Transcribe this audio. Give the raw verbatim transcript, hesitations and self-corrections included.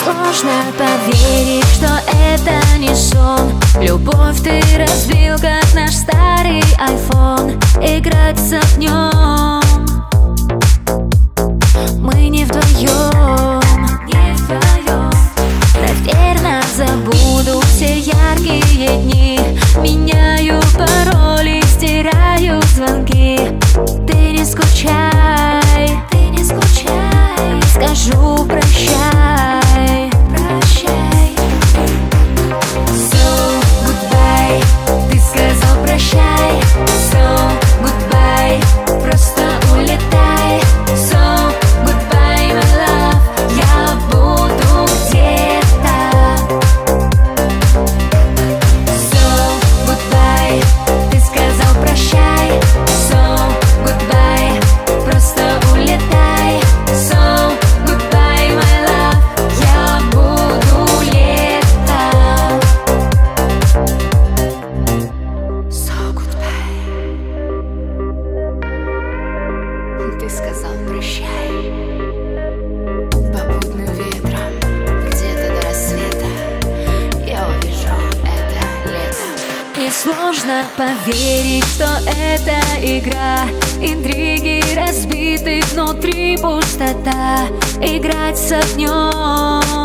Сложно поверить, что это не сон. Любовь ты разбил, как наш старый айфон. Играть с огнем мы не вдвоем, не вдвоем. Наверно, забуду все яркие дни. Меняю пароли, стираю звонки. Ты не скучай, ты не скучай. Скажу прощай, прощай. So goodbye, ты сказал прощай. So goodbye, просто улетай. So goodbye, my love, я буду где-то. So goodbye, ты сказал прощай. So goodbye, просто улетай. So goodbye, my love, я буду летом. So goodbye, ты сказал прощай. Попутным ветром где-то до рассвета я увижу это лето. И сложно поверить, что это игра. Интриги разбиты, внутри пустота. Играть с огнем